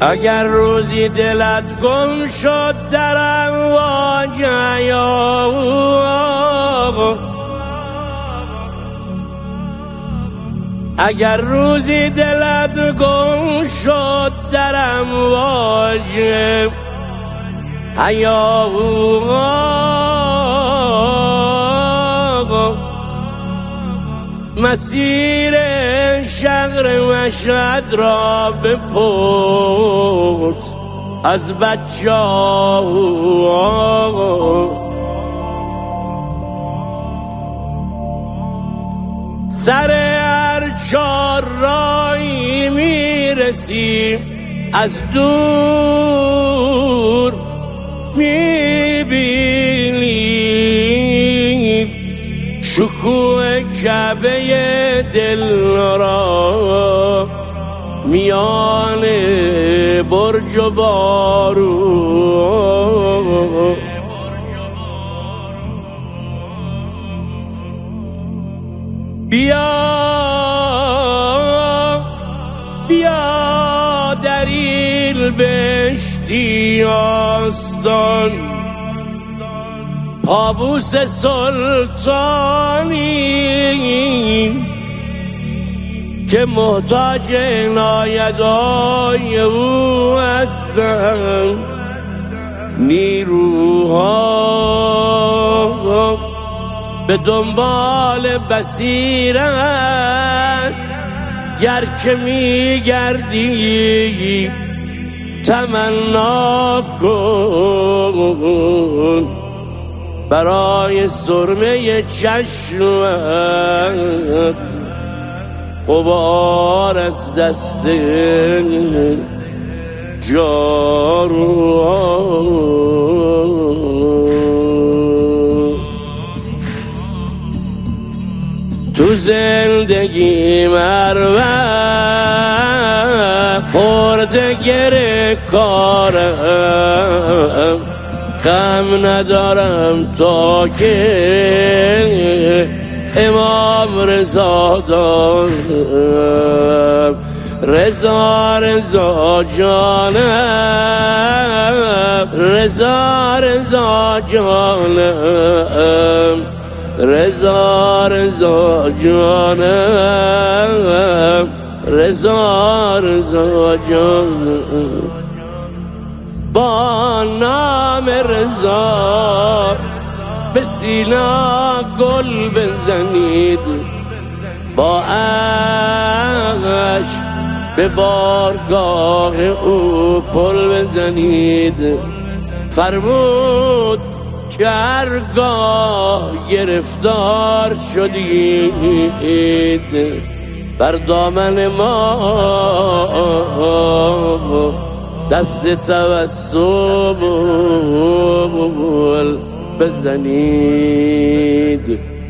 اگر روزی دلت گم شد در امواج حیات، اگر روزی دلت گم شد در امواج حیات، مسیر شهر مشهد را بپرس از بچه‌ها. سر هر چار راهی میرسی از دور میبینی شکوه کعبه دل را میان برج و بارو. بیا بیا در این بهشتی آستان، پابوس سلطانی که محتاج عنایت‌های او هستند. نیروها به دنبال بصیرت گر که میگردی تمنا کن برای سرمه چشمت غبار از دست جارو. تو زندگی مروت خورده گره کارم، غم ندارم تا که امام رضا دارم. رضا رضا جانم، رضا رضا جانم، رضا رضا جانم، رضا رضا جانم. با نام رضا به سینا گل بزنید، با عشق به بارگاه او پل بزنید. فرمود که هرگاه گرفتار شدید بر دامن ما دست توسل بزنید.